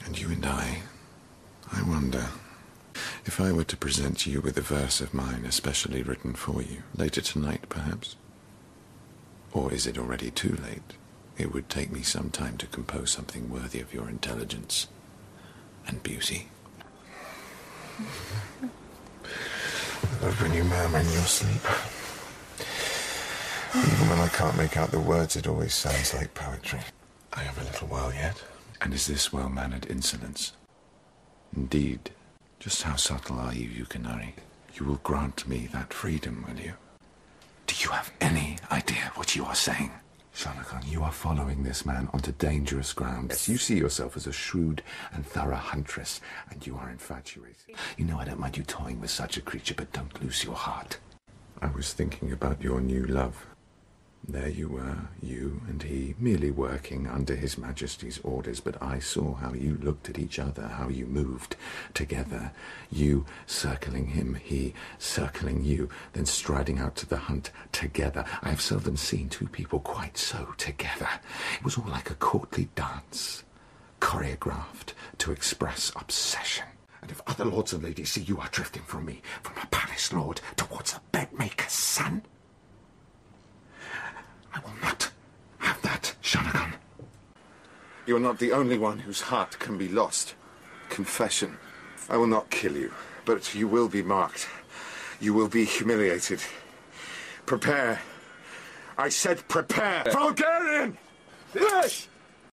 And you and I wonder, if I were to present you with a verse of mine especially written for you, later tonight, perhaps? Or is it already too late? It would take me some time to compose something worthy of your intelligence and beauty. I love when you murmur in your sleep. Even when I can't make out the words, it always sounds like poetry. I have a little while yet. And is this well-mannered insolence? Indeed. Just how subtle are you, Yukinari? You will grant me that freedom, will you? Do you have any idea what you are saying? Shanakan, you are following this man onto dangerous ground. Yes, you see yourself as a shrewd and thorough huntress, and you are infatuated. You know I don't mind you toying with such a creature, but don't lose your heart. I was thinking about your new love. There you were, you and he, merely working under His Majesty's orders, but I saw how you looked at each other, how you moved together, you circling him, he circling you, then striding out to the hunt together. I have seldom seen two people quite so together. It was all like a courtly dance, choreographed to express obsession. And if other lords and ladies see you are drifting from me, from a palace lord towards a bedmaker's son, I will not have that, Shanakan. You're not the only one whose heart can be lost. Confession. I will not kill you, but you will be marked. You will be humiliated. Prepare. I said prepare. Vulgarian! Yes!